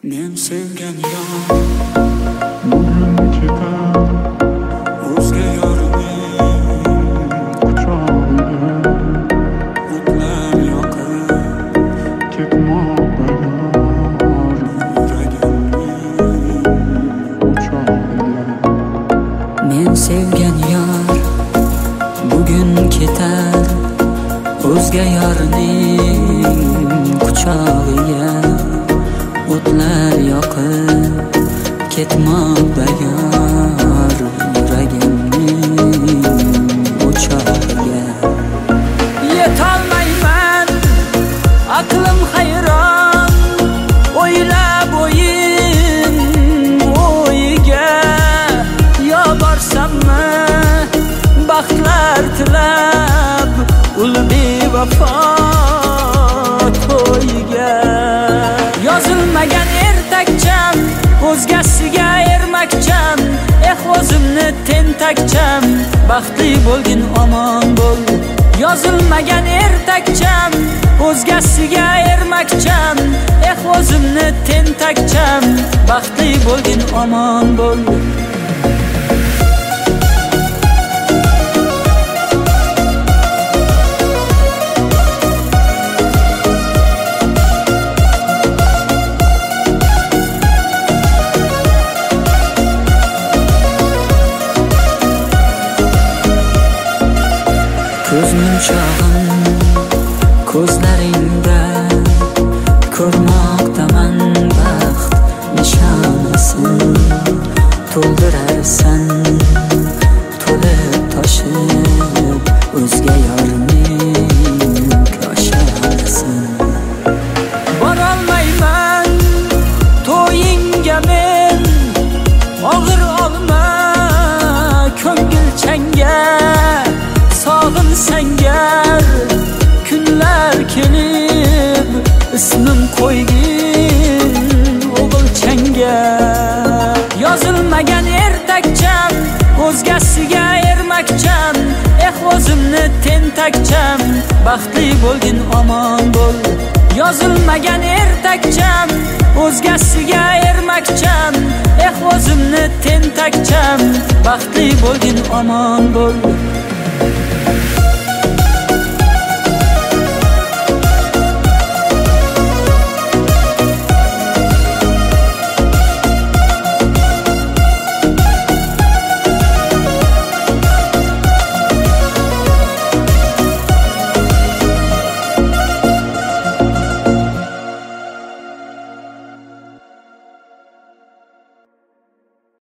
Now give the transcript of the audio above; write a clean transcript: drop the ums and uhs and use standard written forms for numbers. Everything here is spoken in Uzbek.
Men sevgan yor bugun ketar o'zga yorning quchog'iga o'tlar yoqib ketmoqda yor yuragimning o'chog'iga. Men sevgan yor bugun ketar o'zga yorning quchog'iga o'tlar yoqib ketmoqda yor yuragimning o'chog'iga. Yetolmayman aqlim hayron o'ylab o'yin o'yiga. Yo borsammi baxtlar tilab ul bevafo to'yiga. Yozilmagan ertakcham o'zgasiga ermakcham, o'zimni tentakcham, baxtli bo'lgin omon bo'l. Yozilmagan ertakcham o'zgasiga ermakcham, o'zimni tentakcham, baxtli bo'lgin omon bo'l. Ko'z munchog'im ko'zlaringda ko'rmoqdaman baxt nishonasin. To'ldirarsan to'lib toshib o'zga yorning koshanasin. Borolmayman to'yingga men, og'ir olma ko'ngil changa. Sog'in sangar kunlar kelib ismim qo'ygin o'g'ilchanga. Yozilmagan ertakcham o'zgasiga ermakcham, o'zimni tentakcham, baxtli bo'lgin omon bo'l. Yozilmagan ertakcham o'zgasiga ermakcham, o'zimni tentakcham, baxtli bo'lgin omon bo'l.